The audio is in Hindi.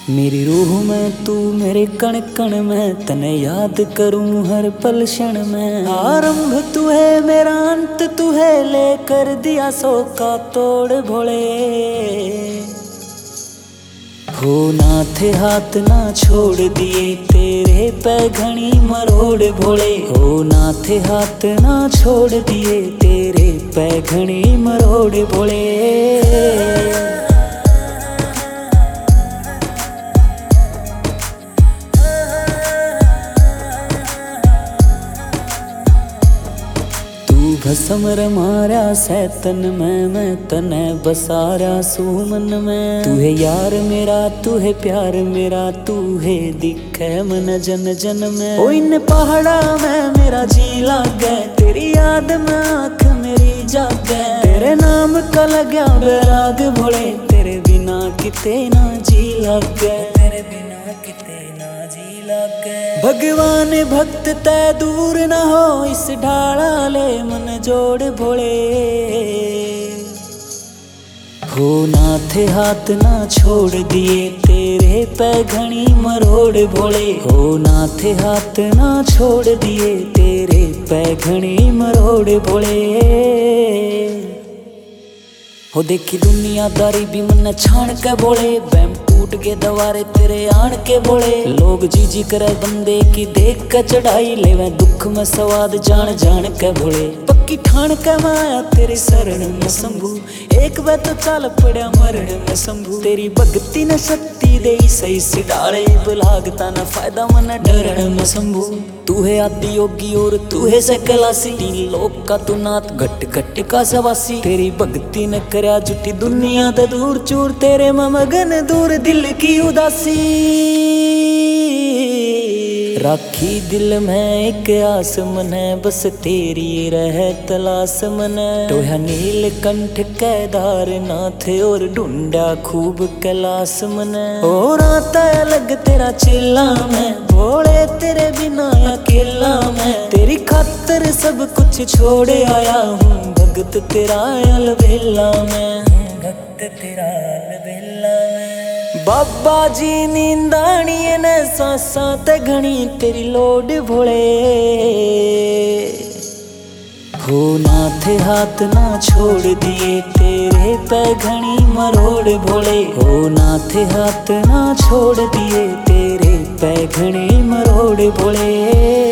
मेरी रूह में तू मेरे कण कण में, तने याद करूं हर पल क्षण में। आरंभ तू है मेरा अंत तू है, लेकर दिया सो का तोड़ भोले। हो ना थे हाथ ना छोड़ दिए तेरे पे घनी मरोड़ भोले। हो ना थे हाथ ना छोड़ दिए तेरे पे घनी मरोड़ भोले। भस्म रमारा सैतन में, मैं तने बसारा सुमन में। तू है यार मेरा तू है प्यार मेरा, तू है दिखे मन जन जन में। ओ इन पहाड़ा में मेरा जी लागे, तेरी याद में आँख मेरी जागे। तेरे नाम का लग्या बैराग भोले, तेरे बिना किते ना जी लागे। तेरे बिना किते ना जी लागे। भगवान भक्त तै दूर न हो, इस ढाला ले मन जोड़ भोले। हो ना थे हाथ ना छोड़ दिए तेरे पे घनी मरोड़ भोले। हो ना थे हाथ ना छोड़ दिए तेरे पे घनी मरोड़ भोले। हो देखी दुनियादारी भी मन छान के बोले, बैम टूट के दवारे तेरे आन के बोले। लोग जी जी करे बंदे की देख के चढ़ाई, लेवे दुख में स्वाद जान जान के भोले। पक्की ठान के माया तेरी शरण में शंभू, एक वे तो चाल पड़ा मरण में शंभू। तेरी भक्ति न शक्ति दे सही से डाले, बुलागता न फायदा मन डरण में शंभू। तू है आदि योगी और तू है सकलासी, तीन लोक का तू नाथ घट घट का सवासी। तेरी भक्ति न करया जुटी दुनिया दे दूर चूर, तेरे में मगन दूर दिल की उदासी। राखी दिल में एक आस मन है, बस तेरी रह तलाश मन। टोया नील कंठ कैदार नाथ और ढूंढा खूब कैलाश मन। और आता अलग तेरा चिल्ला में, भोले तेरे बिना अकेला मैं। तेरी खातर सब कुछ छोड़ आया हूँ, भगत तेरा अलबेला में। भगत तेरा अलबेला में। बाबा जी नींदाणी ने सांसा ते घनी तेरी लोड भोले। हो ना थे हाथ ना छोड़ दिए तेरे पे घनी मरोड़ भोले। हो ना थे हाथ ना छोड़ दिए तेरे पे घनी मरोड़ भोले।